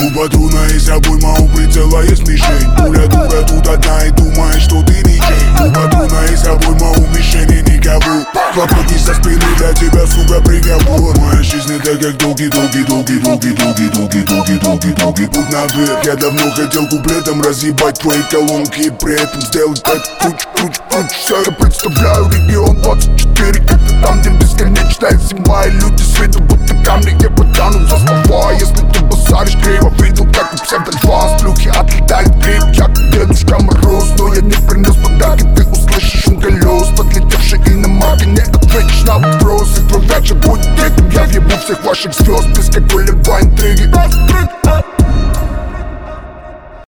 У патрона есть обойма, у прицела есть мишень. Пуля дура тут одна и думает, что ты ничей. У патрона есть обойма, у мишени никого. Хлопотни со спины, для тебя, сука, приговор. Моя жизнь это как долгий путь наверх. Я давно хотел куплетом разъебать твои колонки и при этом сделать так круче. Все, я представляю регион 24, это там, где бесконечная зима и люди с виду будто камни, я потяну за слова. Если ты базаришь криво, видел, как у псевдо-льва. Сплюхи отлетали в гриб, я как Дедушка Мороз. Но я не принес подарки, ты услышишь шум колес. Подлетевший иномарки, не ответишь на вопросы. Твой вечер будет диким, я въебу всех ваших звезд без какой-либо интриги.